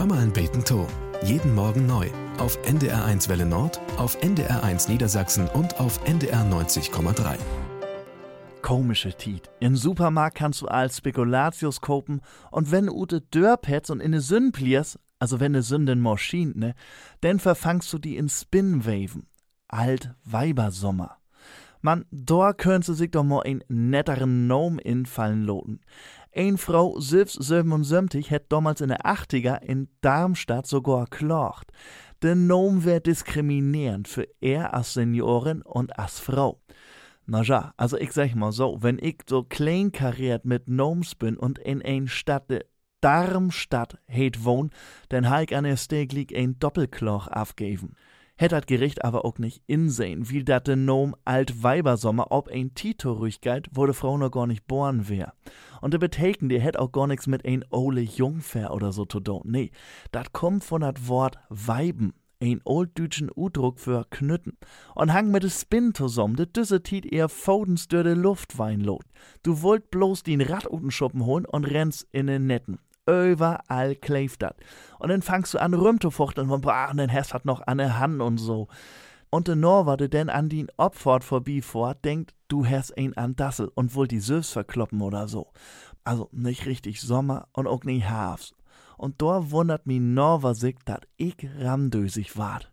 Hör mal ein Beten to. Jeden Morgen neu. Auf NDR1 Welle Nord, auf NDR1 Niedersachsen und auf NDR 90,3. Komische Tiet. Im Supermarkt kannst du als Spekulatius kopen und wenn du ute Dörpets und in ne Sünn pliers, also wenn ne Sünden morschint, ne, dann verfangst du die in Spinwaven. Alt Weibersommer. Man, da könnt sie sich doch mal ein netteren Nom infallen loten. Ein Frau, 77, hätt damals in der 80er in Darmstadt sogar klacht. Der Nom wär diskriminierend für er als Seniorin und als Frau. Na ja, also ich sag mal so, wenn ich so kleinkariert mit Noms bin und in ein Stadt de Darmstadt heet wohn, dann ha ich an der Steglig ein Doppelkloch aufgeben. Hätt dat Gericht aber auch nicht insehen, wie dat de Nom Alt Weibersommer ob ein Tito ruhig galt, wo de Frau noch gar nicht boren wär. Und de Beteken, die hätt auch gar nix mit ein ole Jungfer oder so zu tun. Nee, dat kommt von dat Wort Weiben. Ein olddütschen Udruck für Knütten. Und hang mit de Spin zusammen, de düsse Tiet eher Fodens durch de Luft weinlot. Du wollt bloß den Rad uten Schuppen holen und rennst in den Netten. Überall kläft dat. Und dann fangst du an rumzufuchteln von und dann hast hat noch an der Hand und so. Und de Norwer, de denn an den Opfort vorbeifuhrt, denkt, du hast ein an Dassel und wollt die Süß verkloppen oder so. Also nicht richtig Sommer und auch nicht Herbst. Und da wundert mich Norwer sich, dat ich ramdösig ward.